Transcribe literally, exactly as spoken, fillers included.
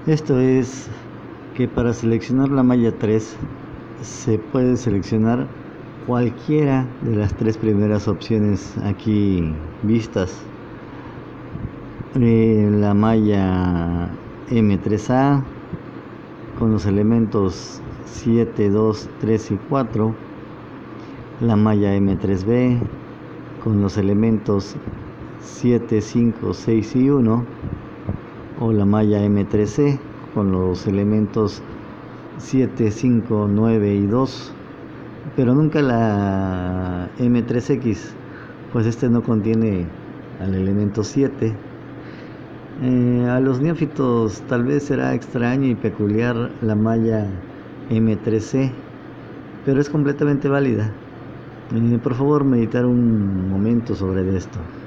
Esto es que para seleccionar la malla tres se puede seleccionar cualquiera de las tres primeras opciones aquí vistas. Eh, la malla M tres A con los elementos siete, dos, tres y cuatro, la malla M tres B con los elementos siete, cinco, seis y uno, o la malla M tres C con los elementos siete, cinco, nueve y dos, pero nunca la M tres X, pues este no contiene al elemento siete. Eh, a los neófitos tal vez será extraño y peculiar la malla M tres C, pero es completamente válida. Eh, por favor, meditar un momento sobre esto.